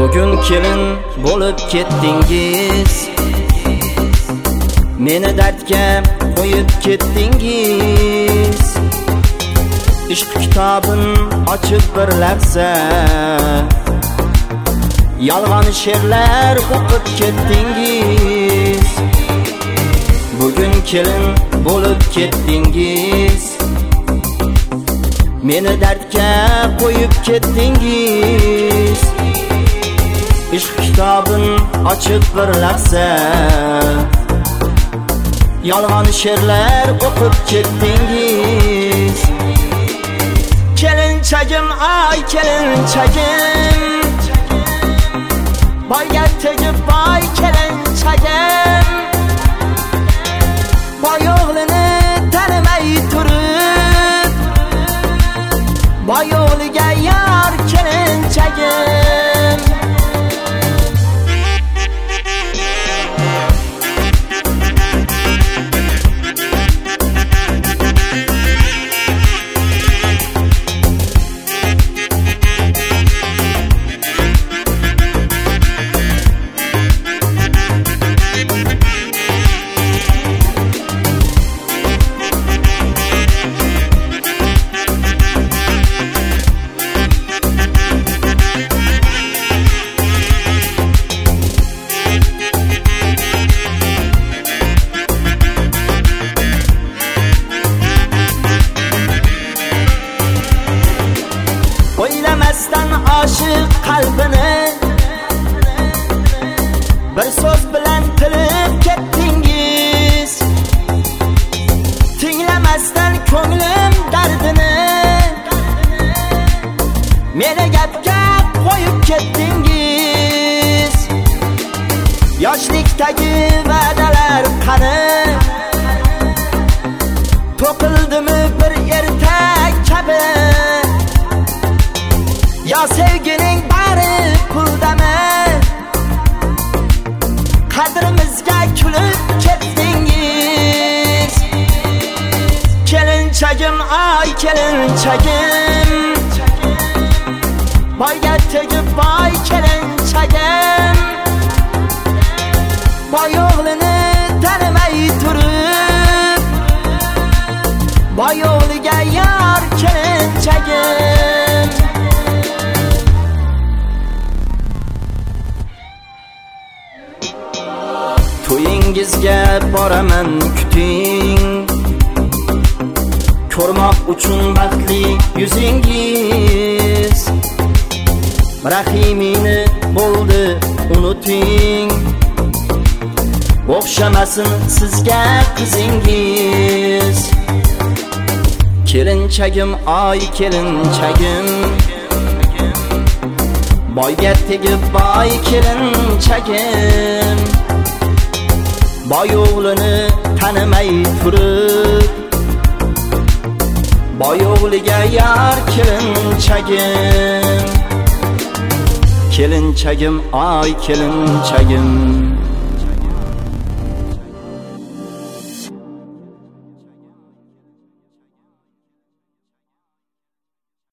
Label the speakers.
Speaker 1: Bugün kelin bo'lib ketdingiz, meni dardga qo'yib ketdingiz. Ishq kitobin ochib bir lahza yolg'on she'rlar o'qib ketdingiz. Bugün kelin bo'lib ketdingiz, meni dardga qo'yib ketdingiz. Ishq kitobin ochib bir lahza yolg'on she'rlar o'qib ketdingiz. Kelinchagim, ay kelinchagim, boyga tegib boy kelinchagim, boy o'g'lini tanimay turib, boy o'g'liga yor kelinchagim. O'ylamasdan aşık qalbini bir so'z bilan tilib ketdingiz. Tinglamasdan ko'nglim dardini meni gapga qo'yib ketdingiz. Yoshlikdagi va'dalar qani, to'qildimi bir ertak kabi? Ya sevgining bari puldami? Qadrimizga kulib ketdingiz. Kelinchagim, ay kelinchagim, boyga tegib boy kelinchagim, boy o'g'lini tanimay turib, boy o'g'liga yor kelinchagim. To'yingizga boraman kuting, ko'rmoq uchun baxtli yuzingiz. Rahimini bo'ldi unuting, o'xshamasin sizga qizingiz. Kelinchagim, ay kelinchagim, boyga tegib boy kelinchagim, boy o'g'lini tanimay turib, boy o'g'liga yor kelinchagim. Kelinchagim, ay kelinchagim.